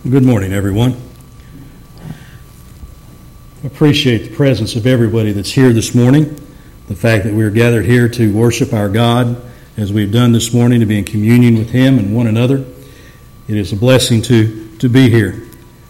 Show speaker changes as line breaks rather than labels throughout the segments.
Good morning, everyone. I appreciate the presence of everybody that's here this morning, the fact that we're gathered here to worship our God as we've done this morning, to be in communion with Him and one another. It is a blessing to be here.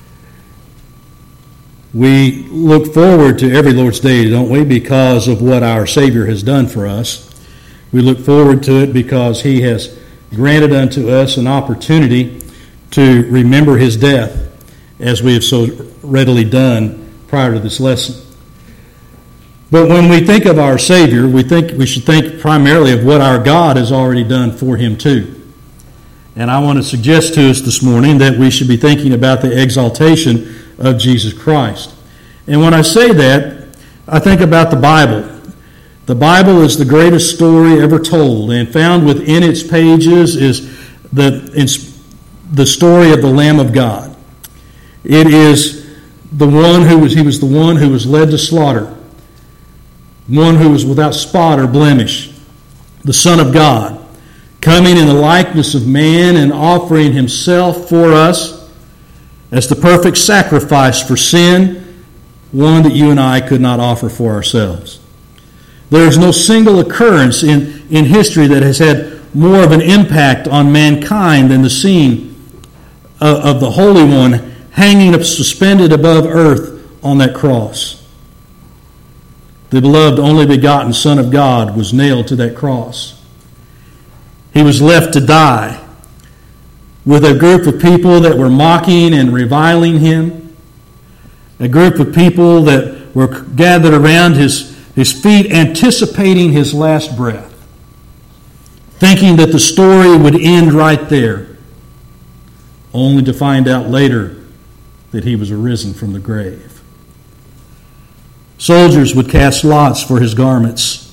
We look forward to every Lord's Day, don't we, because of what our Savior has done for us. We look forward to it because He has granted unto us an opportunity to remember His death, as we have so readily done prior to this lesson. But when we think of our Savior, we should think primarily of what our God has already done for Him too. And I want to suggest to us this morning that we should be thinking about the exaltation of Jesus Christ. And when I say that, I think about the Bible. The Bible is the greatest story ever told, and found within its pages is the story of the Lamb of God. It is he was the one who was led to slaughter, one who was without spot or blemish, the Son of God, coming in the likeness of man and offering Himself for us as the perfect sacrifice for sin, one that you and I could not offer for ourselves. There is no single occurrence in history that has had more of an impact on mankind than the scene of the Holy One hanging up suspended above earth on that cross. The beloved only begotten Son of God was nailed to that cross. He was left to die with a group of people that were mocking and reviling Him, a group of people that were gathered around His feet anticipating His last breath, thinking that the story would end right there, only to find out later that He was arisen from the grave. Soldiers would cast lots for His garments.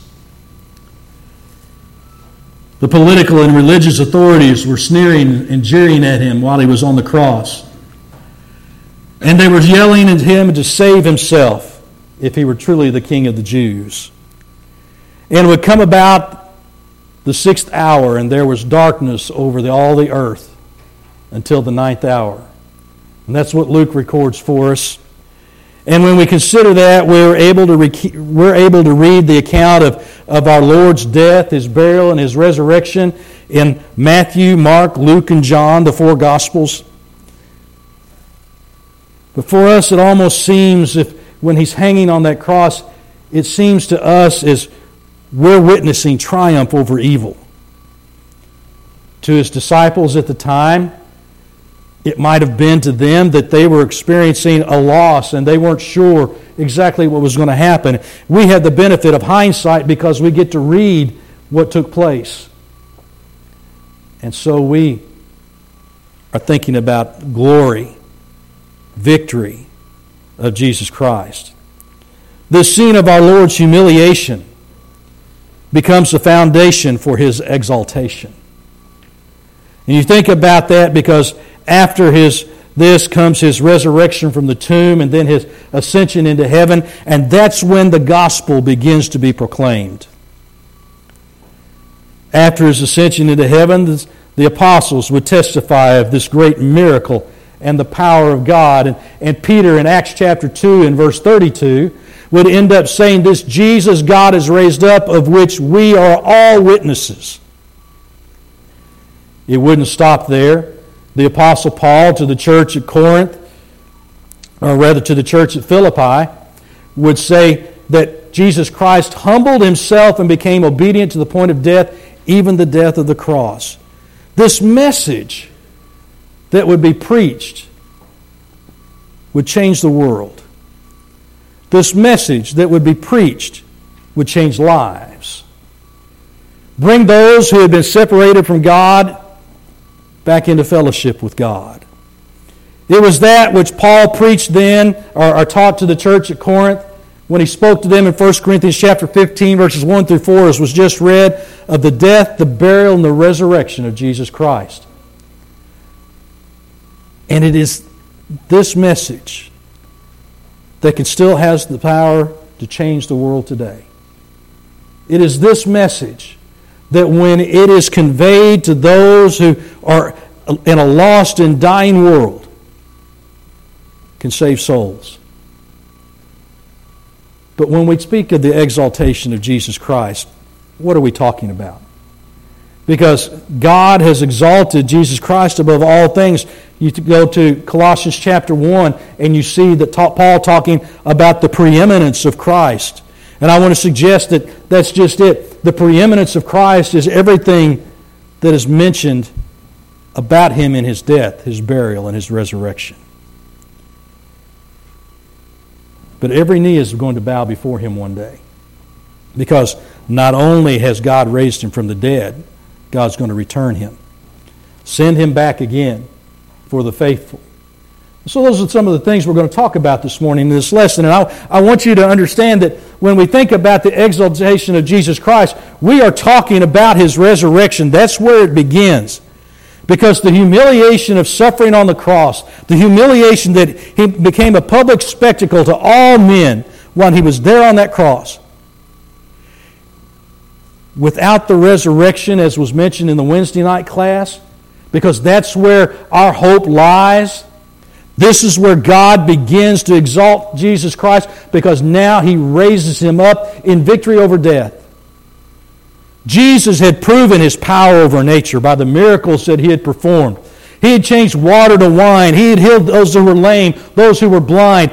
The political and religious authorities were sneering and jeering at Him while He was on the cross. And they were yelling at Him to save Himself if He were truly the King of the Jews. And it would come about the sixth hour, and there was darkness over all the earth until the ninth hour. And that's what Luke records for us. And when we consider that, we're able to read the account of our Lord's death, His burial, and His resurrection in Matthew, Mark, Luke, and John, the four Gospels. But for us, it almost seems, when He's hanging on that cross, it seems to us as we're witnessing triumph over evil. To His disciples at the time, it might have been to them that they were experiencing a loss and they weren't sure exactly what was going to happen. We have the benefit of hindsight because we get to read what took place. And so we are thinking about glory, victory of Jesus Christ. This scene of our Lord's humiliation becomes the foundation for His exaltation. And you think about that because after this comes His resurrection from the tomb and then His ascension into heaven, and that's when the gospel begins to be proclaimed. After His ascension into heaven, the apostles would testify of this great miracle and the power of God. And Peter in Acts chapter 2 and verse 32 would end up saying, "This Jesus God has raised up, of which we are all witnesses." It wouldn't stop there. The Apostle Paul to the church at Corinth, or rather to the church at Philippi, would say that Jesus Christ humbled Himself and became obedient to the point of death, even the death of the cross. This message that would be preached would change the world. This message that would be preached would change lives. Bring those who had been separated from God back into fellowship with God. It was that which Paul preached then, or taught to the church at Corinth, when he spoke to them in 1 Corinthians chapter 15, verses 1 through 4, as was just read, of the death, the burial, and the resurrection of Jesus Christ. And it is this message that can still has the power to change the world today. It is this message that when it is conveyed to those who are in a lost and dying world, can save souls. But when we speak of the exaltation of Jesus Christ, what are we talking about? Because God has exalted Jesus Christ above all things. You go to Colossians chapter 1 and you see that Paul talking about the preeminence of Christ. And I want to suggest that that's just it. The preeminence of Christ is everything that is mentioned about Him in His death, His burial, and His resurrection. But every knee is going to bow before Him one day. Because not only has God raised Him from the dead, God's going to return Him. Send Him back again for the faithful. So those are some of the things we're going to talk about this morning in this lesson. And I want you to understand that when we think about the exaltation of Jesus Christ, we are talking about His resurrection. That's where it begins. Because the humiliation of suffering on the cross, the humiliation that He became a public spectacle to all men when He was there on that cross, without the resurrection, as was mentioned in the Wednesday night class, because that's where our hope lies. This is where God begins to exalt Jesus Christ, because now He raises Him up in victory over death. Jesus had proven His power over nature by the miracles that He had performed. He had changed water to wine. He had healed those who were lame, those who were blind,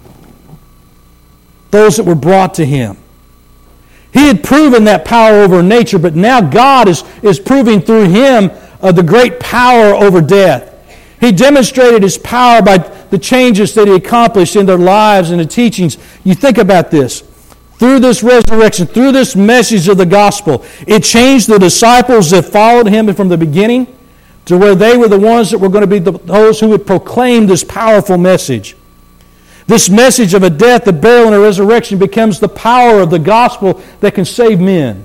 those that were brought to Him. He had proven that power over nature, but now God is proving through Him the great power over death. He demonstrated His power by the changes that He accomplished in their lives and the teachings. You think about this. Through this resurrection, through this message of the gospel, it changed the disciples that followed Him from the beginning to where they were the ones that were going to be those who would proclaim this powerful message. This message of a death, a burial, and a resurrection becomes the power of the gospel that can save men.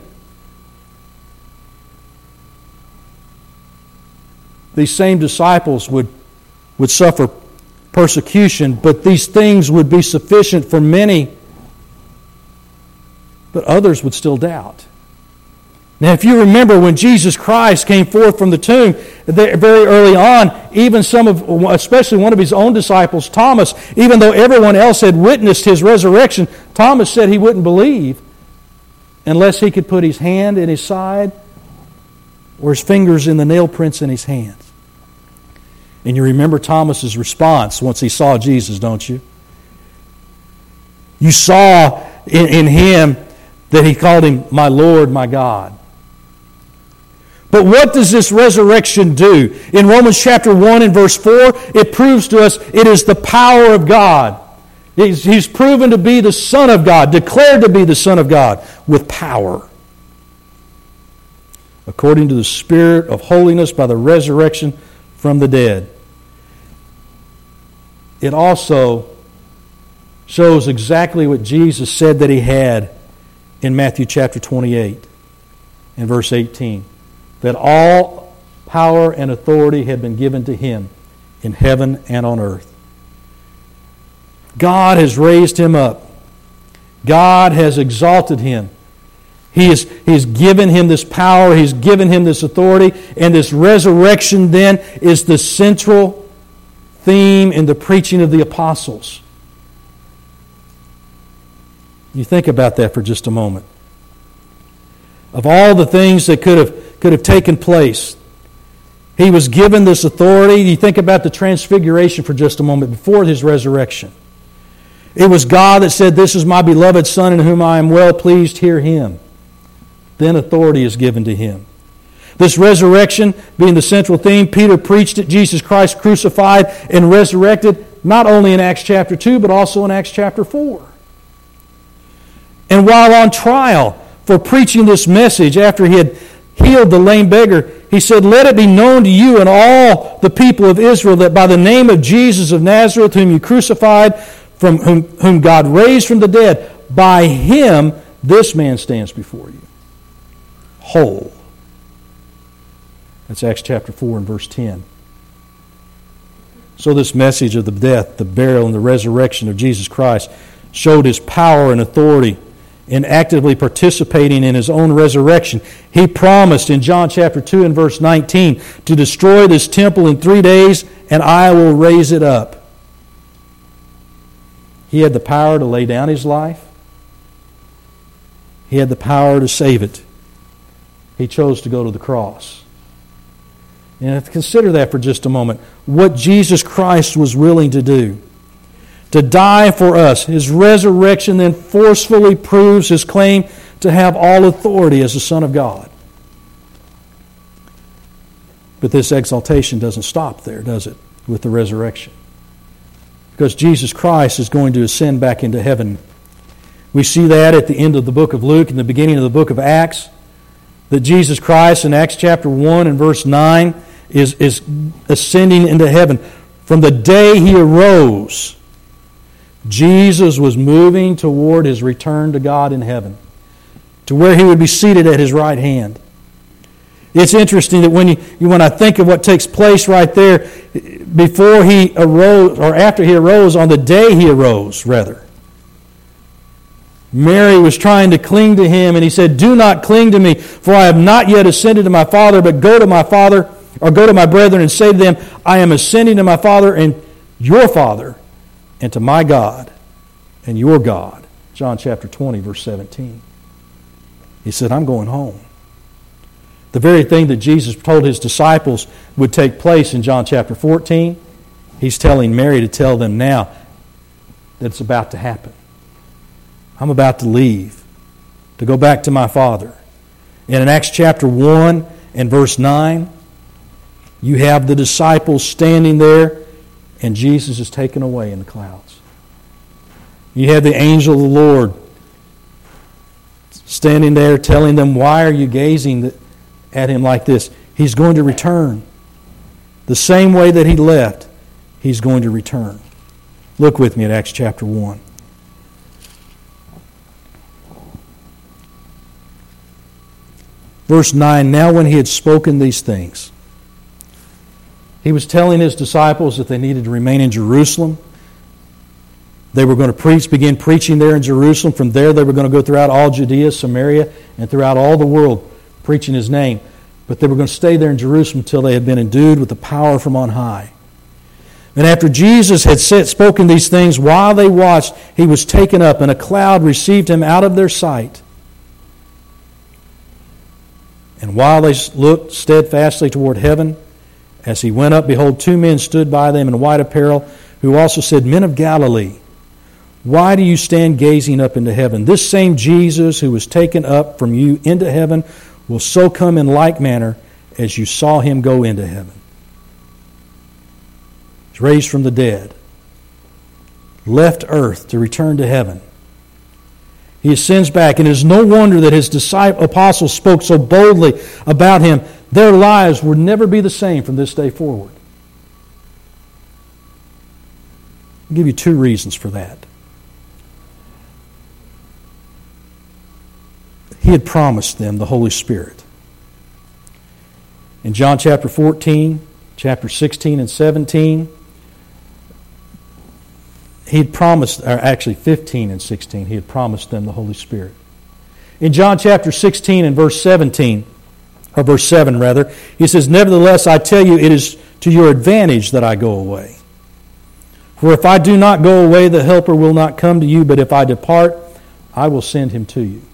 These same disciples would suffer persecution, but these things would be sufficient for many, but others would still doubt. Now, if you remember when Jesus Christ came forth from the tomb, very early on, even especially one of His own disciples, Thomas, even though everyone else had witnessed His resurrection, Thomas said he wouldn't believe unless he could put his hand in His side or his fingers in the nail prints in His hands. And you remember Thomas's response once he saw Jesus, don't you? You saw in him that he called Him my Lord, my God. But what does this resurrection do? In Romans chapter 1 and verse 4, it proves to us it is the power of God. He's proven to be the Son of God, declared to be the Son of God, with power. According to the Spirit of holiness by the resurrection from the dead. It also shows exactly what Jesus said that He had in Matthew chapter 28 and verse 18. That all power and authority had been given to Him in heaven and on earth. God has raised Him up. God has exalted Him. He has given Him this power. He's given Him this authority. And this resurrection then is the central theme in the preaching of the apostles. You think about that for just a moment. Of all the things that could have taken place, He was given this authority. You think about the transfiguration for just a moment before His resurrection. It was God that said, "This is my beloved Son in whom I am well pleased, hear Him." Then authority is given to Him. This resurrection being the central theme, Peter preached it, Jesus Christ crucified and resurrected, not only in Acts chapter 2, but also in Acts chapter 4. And while on trial for preaching this message, after he had healed the lame beggar, he said, "Let it be known to you and all the people of Israel that by the name of Jesus of Nazareth, whom you crucified, from whom God raised from the dead, by Him this man stands before you, whole." That's Acts chapter 4 and verse 10. So this message of the death, the burial, and the resurrection of Jesus Christ showed His power and authority in actively participating in His own resurrection. He promised in John chapter 2 and verse 19 to destroy this temple in 3 days and I will raise it up. He had the power to lay down His life. He had the power to save it. He chose to go to the cross. And consider that for just a moment. What Jesus Christ was willing to do. To die for us. His resurrection then forcefully proves His claim to have all authority as the Son of God. But this exaltation doesn't stop there, does it, with the resurrection? Because Jesus Christ is going to ascend back into heaven. We see that at the end of the book of Luke and the beginning of the book of Acts, that Jesus Christ in Acts chapter 1 and verse 9 is ascending into heaven. From the day He arose, Jesus was moving toward His return to God in heaven, to where He would be seated at His right hand. It's interesting that when I think of what takes place right there, before He arose, or after He arose, on the day He arose, rather, Mary was trying to cling to Him, and He said, "Do not cling to me, for I have not yet ascended to my Father, but go to my Father, or go to my brethren and say to them, I am ascending to my Father and your Father, and to my God and your God." John chapter 20, verse 17. He said, "I'm going home." The very thing that Jesus told His disciples would take place in John chapter 14, He's telling Mary to tell them now that it's about to happen. I'm about to leave, to go back to my Father. And in Acts chapter 1 and verse 9, you have the disciples standing there, and Jesus is taken away in the clouds. You have the angel of the Lord standing there telling them, "Why are you gazing at Him like this? He's going to return. The same way that He left, He's going to return." Look with me at Acts chapter 1. Verse 9, "Now when He had spoken these things," He was telling His disciples that they needed to remain in Jerusalem. They were going to begin preaching there in Jerusalem. From there they were going to go throughout all Judea, Samaria, and throughout all the world, preaching His name. But they were going to stay there in Jerusalem until they had been endued with the power from on high. And after Jesus had spoken these things, while they watched, He was taken up, and a cloud received Him out of their sight. And while they looked steadfastly toward heaven, as He went up, behold, two men stood by them in white apparel, who also said, "Men of Galilee, why do you stand gazing up into heaven? This same Jesus who was taken up from you into heaven will so come in like manner as you saw Him go into heaven." He's raised from the dead, left earth to return to heaven. He ascends back, and it is no wonder that His apostles spoke so boldly about Him. Their lives would never be the same from this day forward. I'll give you two reasons for that. He had promised them the Holy Spirit. In John chapter 14, chapter 16 and 17, He had promised, or actually 15 and 16, He had promised them the Holy Spirit. In John chapter 16 and verse 17, or verse 7 rather, He says, "Nevertheless, I tell you, it is to your advantage that I go away. For if I do not go away, the Helper will not come to you, but if I depart, I will send Him to you."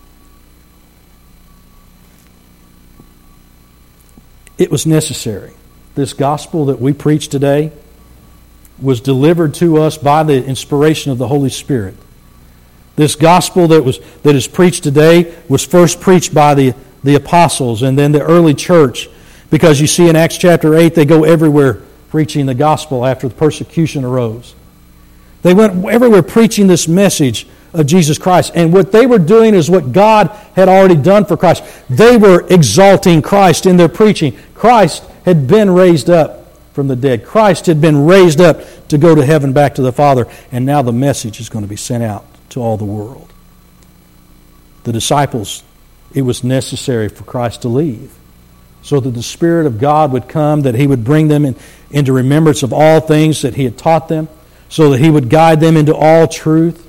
It was necessary. This gospel that we preach today was delivered to us by the inspiration of the Holy Spirit. This gospel that is preached today was first preached by the apostles and then the early church, because you see in Acts chapter 8 they go everywhere preaching the gospel after the persecution arose. They went everywhere preaching this message of Jesus Christ. And what they were doing is what God had already done for Christ. They were exalting Christ in their preaching. Christ had been raised up from the dead. Christ had been raised up to go to heaven back to the Father. And now the message is going to be sent out to all the world. The disciples, it was necessary for Christ to leave, so that the Spirit of God would come, that He would bring them into remembrance of all things that He had taught them, so that He would guide them into all truth.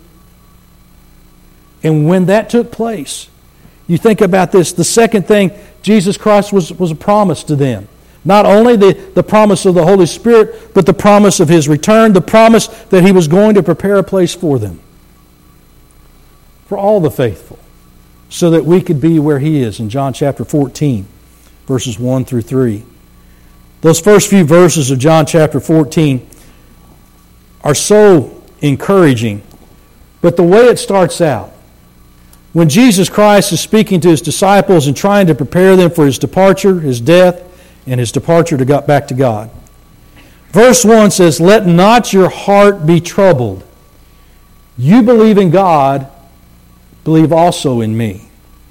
And when that took place, you think about this, the second thing, Jesus Christ was a promise to them. Not only the promise of the Holy Spirit, but the promise of His return, the promise that He was going to prepare a place for them, for all the faithful, so that we could be where He is in John chapter 14, verses 1 through 3. Those first few verses of John chapter 14 are so encouraging, but the way it starts out, when Jesus Christ is speaking to His disciples and trying to prepare them for His departure, His death, and His departure to go back to God. Verse 1 says, "Let not your heart be troubled. You believe in God, believe also in me."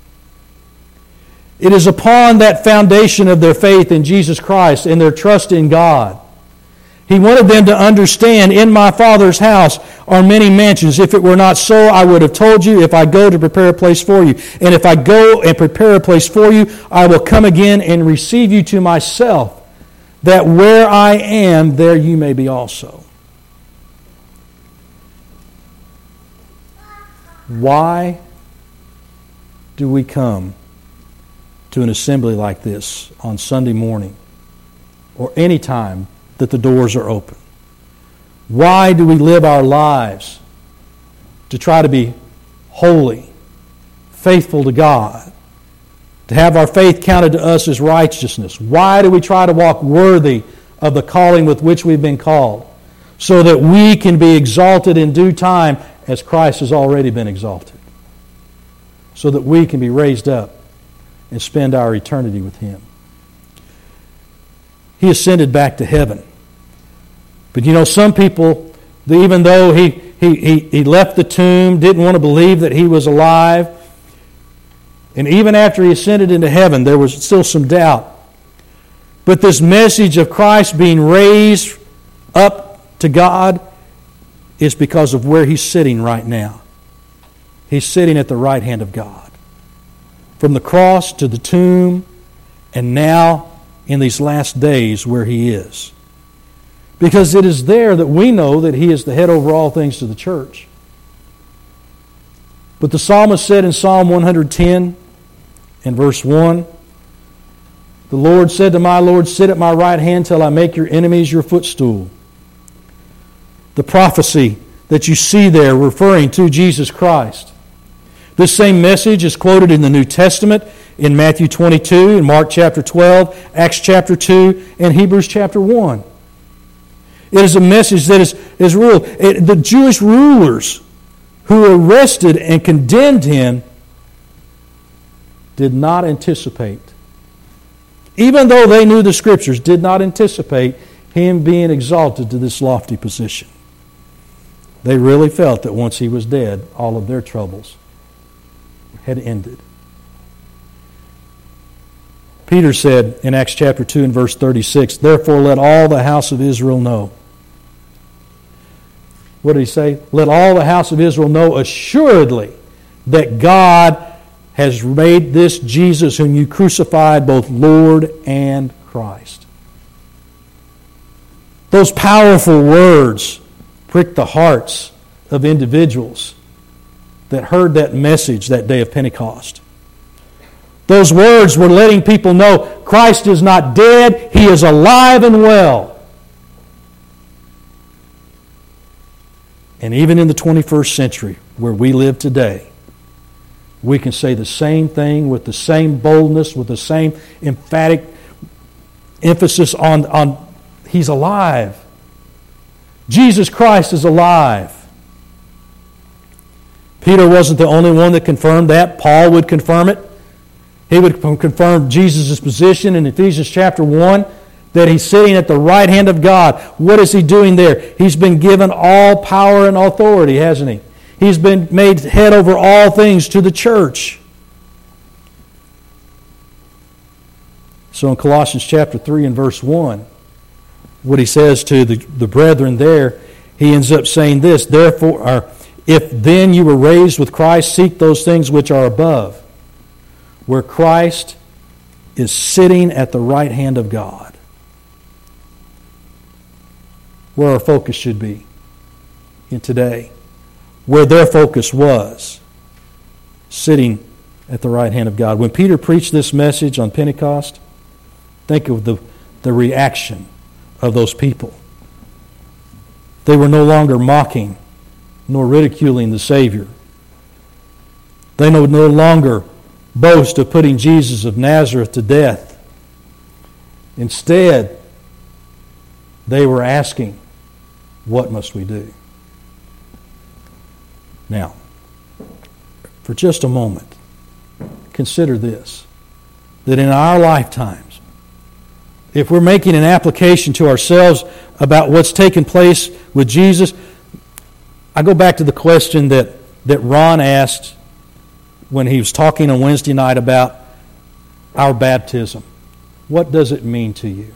It is upon that foundation of their faith in Jesus Christ and their trust in God. He wanted them to understand, in my Father's house are many mansions. If it were not so, I would have told you, if I go to prepare a place for you. And if I go and prepare a place for you, I will come again and receive you to myself, that where I am, there you may be also. Why do we come to an assembly like this on Sunday morning or any time that the doors are open? Why do we live our lives to try to be holy, faithful to God, to have our faith counted to us as righteousness? Why do we try to walk worthy of the calling with which we've been called, so that we can be exalted in due time as Christ has already been exalted, so that we can be raised up and spend our eternity with Him? He ascended back to heaven. But you know, some people, even though he left the tomb, didn't want to believe that He was alive. And even after He ascended into heaven, there was still some doubt. But this message of Christ being raised up to God is because of where He's sitting right now. He's sitting at the right hand of God. From the cross to the tomb, and now in these last days where He is. Because it is there that we know that He is the head over all things to the church. But the psalmist said in Psalm 110 and verse 1, "The Lord said to my Lord, sit at my right hand till I make your enemies your footstool." The prophecy that you see there referring to Jesus Christ. This same message is quoted in the New Testament in Matthew 22, in Mark chapter 12, Acts chapter 2, and Hebrews chapter 1. It is a message that is real. The Jewish rulers who arrested and condemned Him did not anticipate, even though they knew the Scriptures, did not anticipate Him being exalted to this lofty position. They really felt that once He was dead, all of their troubles had ended. Peter said in Acts chapter 2 and verse 36, "Therefore let all the house of Israel know." What did he say? "Let all the house of Israel know assuredly that God has made this Jesus whom you crucified both Lord and Christ." Those powerful words pricked the hearts of individuals that heard that message that day of Pentecost. Those words were letting people know Christ is not dead, He is alive and well. And even in the 21st century, where we live today, we can say the same thing with the same boldness, with the same emphatic emphasis on He's alive. Jesus Christ is alive. Peter wasn't the only one that confirmed that. Paul would confirm it. He would confirm Jesus' position in Ephesians chapter 1, that He's sitting at the right hand of God. What is He doing there? He's been given all power and authority, hasn't He? He's been made head over all things to the church. So in Colossians chapter 3 and verse 1, what he says to the brethren there, he ends up saying this, "Therefore, if then you were raised with Christ, seek those things which are above, where Christ is sitting at the right hand of God." Where our focus should be in today. Where their focus was. Sitting at the right hand of God. When Peter preached this message on Pentecost, think of the the reaction of those people. They were no longer mocking nor ridiculing the Savior. They no longer boast of putting Jesus of Nazareth to death. Instead, they were asking, what must we do? Now, for just a moment, consider this, that in our lifetimes, if we're making an application to ourselves about what's taken place with Jesus, I go back to the question that Ron asked when he was talking on Wednesday night about our baptism. What does it mean to you?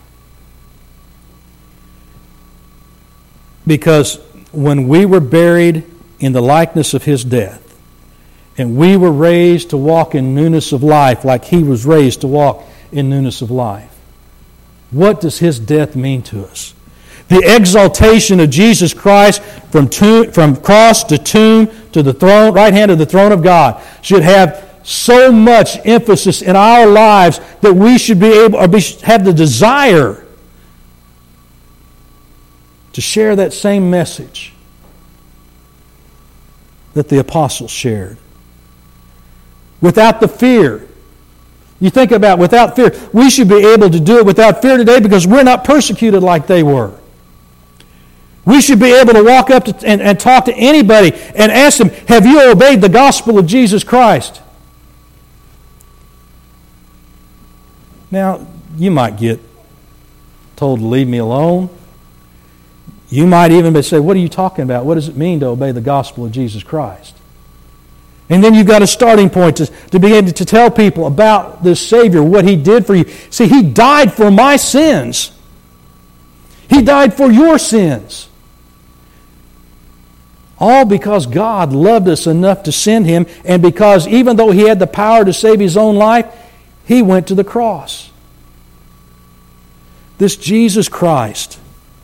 Because when we were buried in the likeness of His death, and we were raised to walk in newness of life like He was raised to walk in newness of life, what does His death mean to us? The exaltation of Jesus Christ from cross to tomb to the throne, right hand of the throne of God, should have so much emphasis in our lives that we should be able, or have the desire to share that same message that the apostles shared. Without the fear. You think about without fear. We should be able to do it without fear today because we're not persecuted like they were. We should be able to walk up to, and talk to anybody and ask them, have you obeyed the gospel of Jesus Christ? Now, you might get told to leave me alone. You might even say, what are you talking about? What does it mean to obey the gospel of Jesus Christ? And then you've got a starting point to begin to tell people about this Savior, what He did for you. See, He died for my sins. He died for your sins. All because God loved us enough to send Him, and because even though He had the power to save His own life, He went to the cross. This Jesus Christ,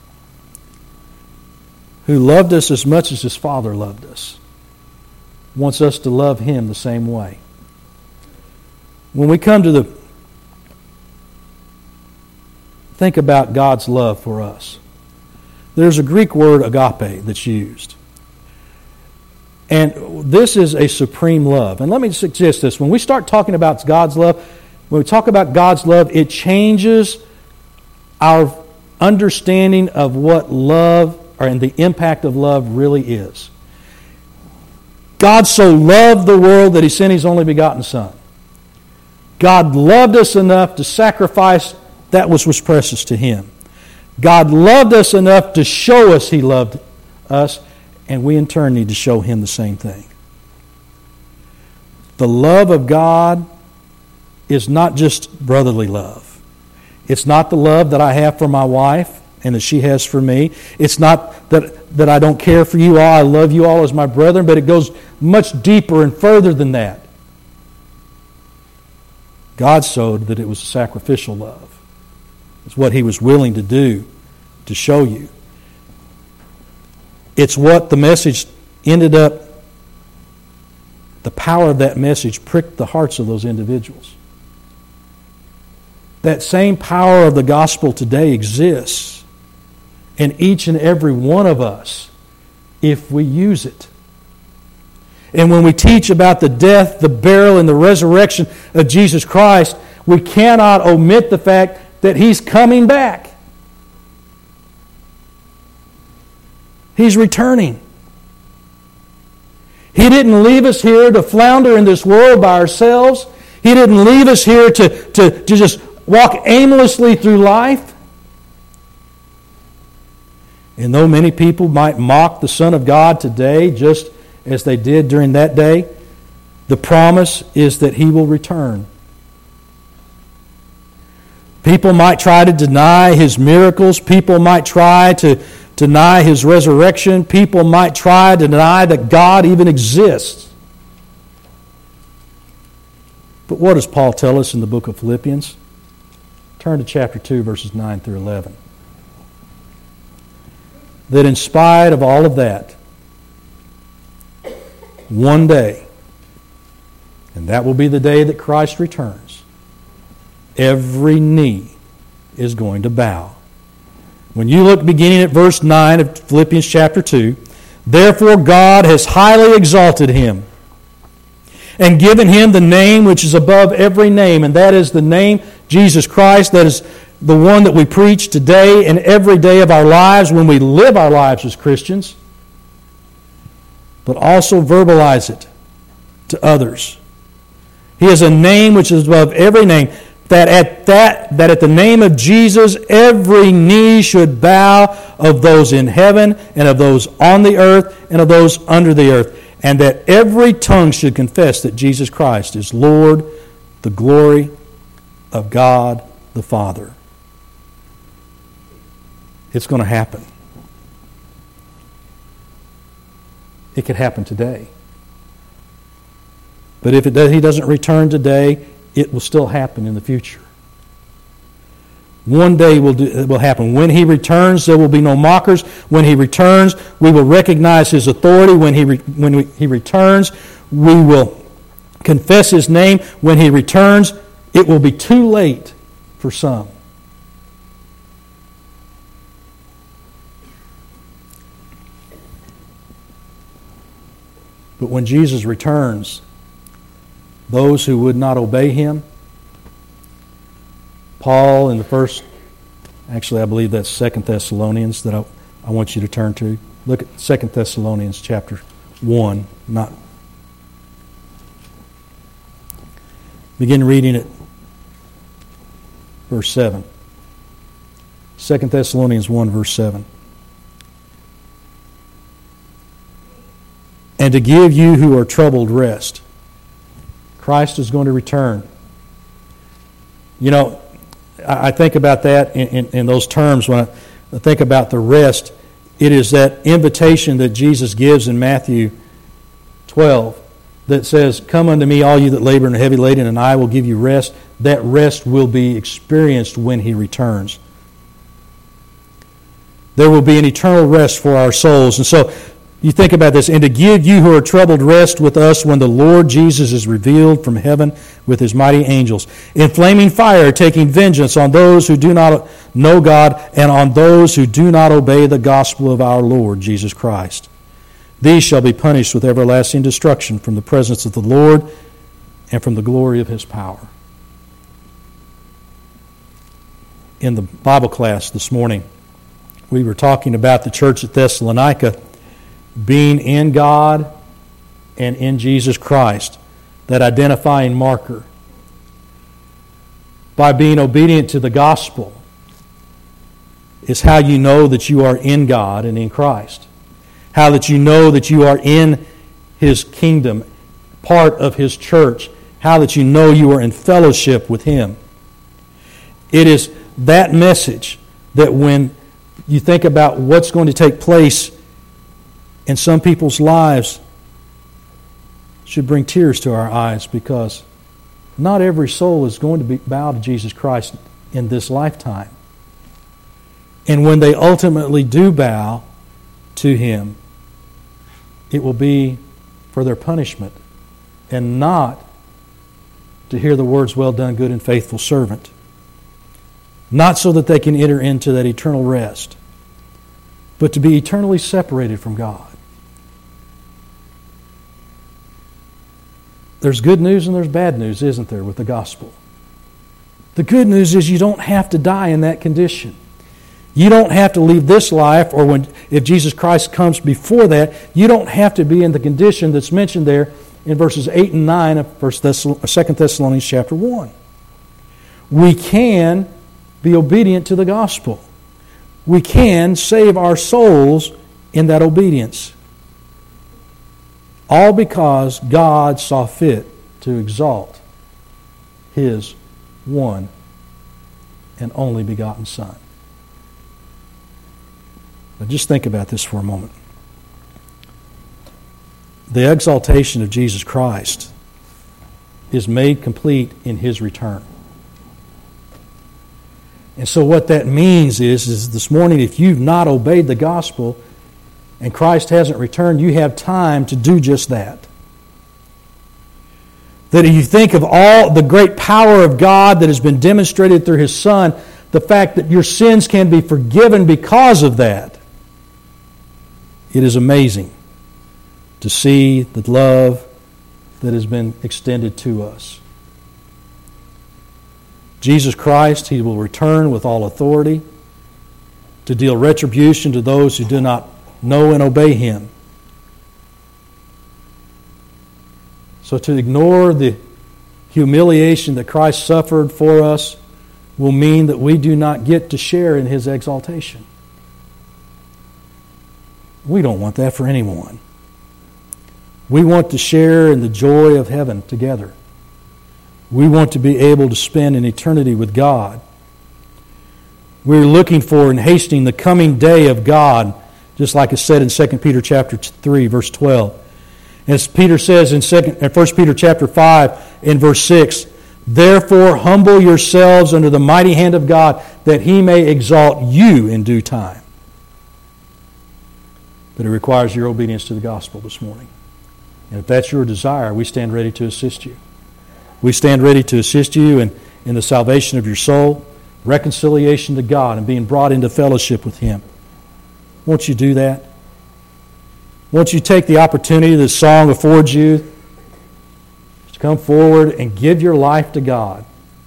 who loved us as much as His Father loved us, wants us to love Him the same way. When we come to think about God's love for us, there's a Greek word agape that's used. And this is a supreme love. And let me suggest this. When we start talking about God's love, when we talk about God's love, it changes our understanding of what love and the impact of love really is. God so loved the world that He sent His only begotten Son. God loved us enough to sacrifice that which was precious to Him. God loved us enough to show us He loved us, and we in turn need to show Him the same thing. The love of God is not just brotherly love. It's not the love that I have for my wife and that she has for me. It's not that I don't care for you all, I love you all as my brethren, but it goes much deeper and further than that. God showed that it was a sacrificial love. It's what He was willing to do to show you. It's what the message ended up, the power of that message pricked the hearts of those individuals. That same power of the gospel today exists in each and every one of us if we use it. And when we teach about the death, the burial, and the resurrection of Jesus Christ, we cannot omit the fact that He's coming back. He's returning. He didn't leave us here to flounder in this world by ourselves. He didn't leave us here to just walk aimlessly through life. And though many people might mock the Son of God today, just as they did during that day, the promise is that He will return. People might try to deny His miracles. People might try to deny His resurrection. People might try to deny that God even exists. But what does Paul tell us in the book of Philippians? Turn to chapter 2, verses 9 through 11. That in spite of all of that, one day, and that will be the day that Christ returns, every knee is going to bow. When you look beginning at verse 9 of Philippians chapter 2, therefore God has highly exalted him and given him the name which is above every name, and that is the name Jesus Christ. That is the one that we preach today and every day of our lives when we live our lives as Christians, but also verbalize it to others. He has a name which is above every name, that at the name of Jesus every knee should bow, of those in heaven and of those on the earth and of those under the earth, and that every tongue should confess that Jesus Christ is Lord, the glory of God the Father. It's going to happen. It could happen today. But if he doesn't return today, it will still happen in the future. One day it will happen. When he returns, there will be no mockers. When he returns, we will recognize his authority. When he returns, we will confess his name. When he returns, it will be too late for some. But when Jesus returns, those who would not obey him, Paul in the first, actually I believe that's 2 Thessalonians that I want you to turn to. Look at 2 Thessalonians chapter 1. Begin reading it, verse 7. 2 Thessalonians 1, verse 7. And to give you who are troubled rest. Christ is going to return. You know, I think about that in those terms when I think about the rest. It is that invitation that Jesus gives in Matthew 12 that says, "Come unto me, all you that labor and are heavy laden, and I will give you rest." That rest will be experienced when he returns. There will be an eternal rest for our souls. And so, you think about this, and to give you who are troubled rest with us when the Lord Jesus is revealed from heaven with his mighty angels, in flaming fire, taking vengeance on those who do not know God and on those who do not obey the gospel of our Lord Jesus Christ. These shall be punished with everlasting destruction from the presence of the Lord and from the glory of his power. In the Bible class this morning, we were talking about the church at Thessalonica being in God and in Jesus Christ, that identifying marker. By being obedient to the gospel is how you know that you are in God and in Christ. How that you know that you are in his kingdom, part of his church. How that you know you are in fellowship with him. It is that message that when you think about what's going to take place in some people's lives should bring tears to our eyes, because not every soul is going to bow to Jesus Christ in this lifetime. And when they ultimately do bow to him, it will be for their punishment and not to hear the words, "Well done, good and faithful servant." Not so that they can enter into that eternal rest, but to be eternally separated from God. There's good news and there's bad news, isn't there, with the gospel? The good news is you don't have to die in that condition. You don't have to leave this life, or if Jesus Christ comes before that, you don't have to be in the condition that's mentioned there in verses 8 and 9 of 2 Thessalonians chapter 1. We can be obedient to the gospel. We can save our souls in that obedience. All because God saw fit to exalt his one and only begotten Son. Now just think about this for a moment. The exaltation of Jesus Christ is made complete in his return. And so what that means is this morning, if you've not obeyed the gospel and Christ hasn't returned, you have time to do just that. That if you think of all the great power of God that has been demonstrated through his Son the fact that your sins can be forgiven because of that, it is amazing to see the love that has been extended to us. Jesus Christ, He will return with all authority to deal retribution to those who do not know and obey Him. So to ignore the humiliation that Christ suffered for us will mean that we do not get to share in His exaltation. We don't want that for anyone. We want to share in the joy of heaven together. We want to be able to spend an eternity with God. We're looking for and hastening the coming day of God, just like it said in 2 Peter chapter 3, verse 12. As Peter says in 1 Peter chapter 5, in verse 6, "Therefore humble yourselves under the mighty hand of God, that He may exalt you in due time." But it requires your obedience to the gospel this morning. And if that's your desire, we stand ready to assist you. We stand ready to assist you in the salvation of your soul, reconciliation to God, and being brought into fellowship with Him. Won't you do that? Won't you take the opportunity this song affords you to come forward and give your life to God?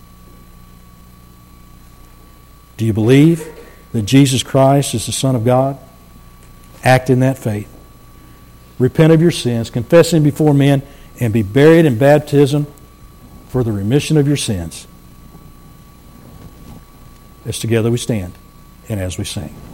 Do you believe that Jesus Christ is the Son of God? Act in that faith. Repent of your sins, confess Him before men, and be buried in baptism for the remission of your sins. As together we stand and as we sing.